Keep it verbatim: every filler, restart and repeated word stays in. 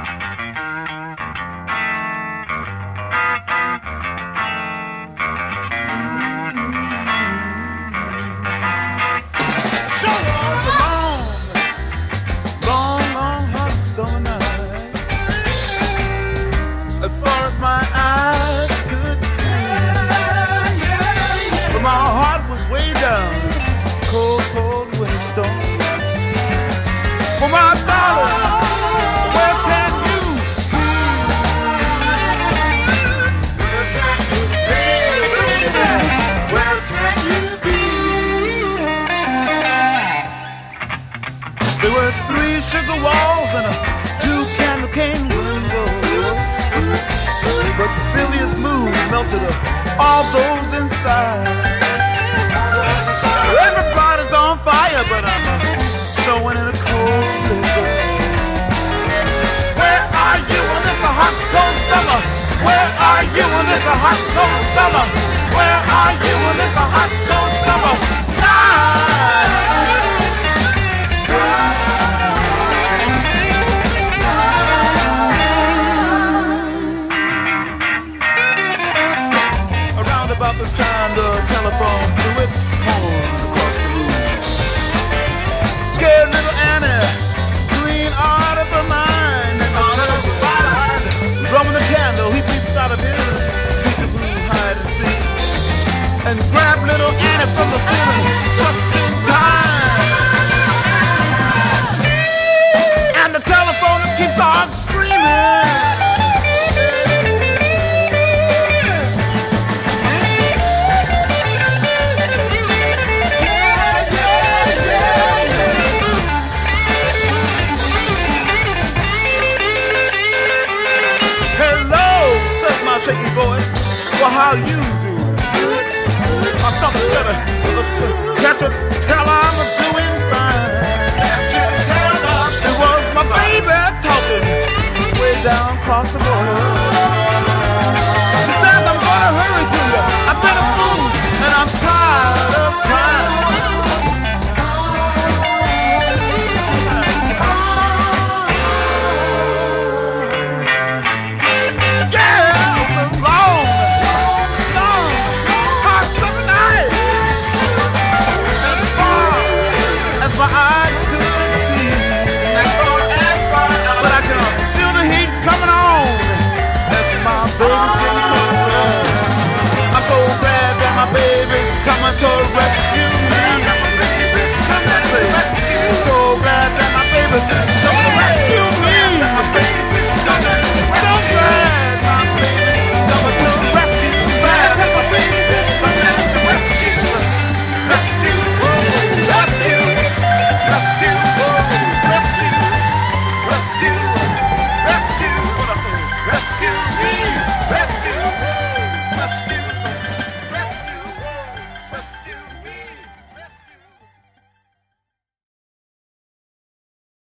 all those inside. Everybody's on fire, but I'm snowing in a cold blizzard. Where are you when it's a hot, cold summer? Where are you when it's a hot, cold summer? Where are you when it's a hot, cold summer night? About this time, the telephone blew its horn across the room. Scared little Annie, green out of her mind, and out of her mind. Drumming the candle, he peeps out of his peekaboo hide and seek, and grabbed little Annie from the ceiling just in time. And the telephone keeps on screaming. Shaky voice, well, how you doing? My stomach said, can't you tell I'm doing fine? Can't you tell I'm It was my baby talking way down across the border.